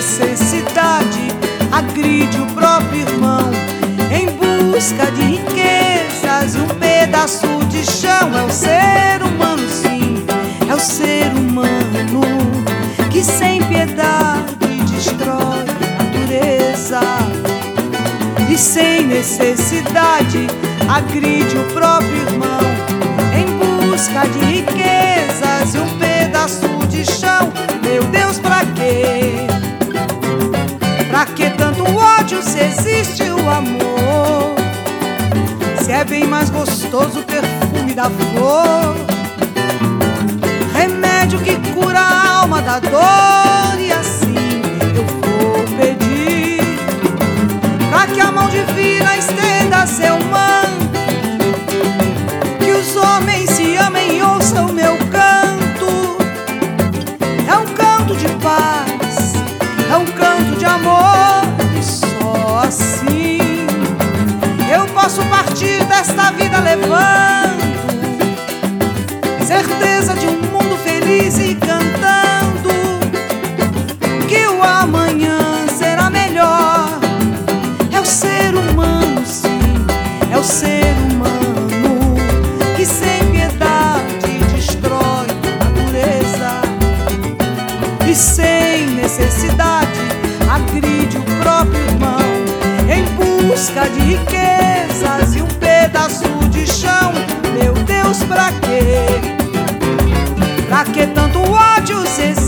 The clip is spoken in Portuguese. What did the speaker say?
necessidade agride o próprio irmão em busca de riquezas e um pedaço de chão. É o ser humano, sim, é o ser humano que sem piedade destrói a natureza e sem necessidade agride o próprio irmão em busca de riquezas e um pedaço de chão. Meu Deus, pra quê? Pra que tanto ódio se existe o amor? Se é bem mais gostoso o perfume da flor, remédio que cura a alma da dor. E assim eu vou pedir pra que a mão divina estenda seu manto, que os homens se amem e ouçam meu canto. É um canto de paz, é um canto de amor, e só assim eu posso partir desta vida levando certeza de um mundo feliz e cantando que o amanhã será melhor. É o ser humano, sim, é o ser humano que sem piedade destrói a natureza e sem necessidade agride o próprio irmão em busca de riquezas e um pedaço de chão. Meu Deus, pra quê? Pra que tanto ódio se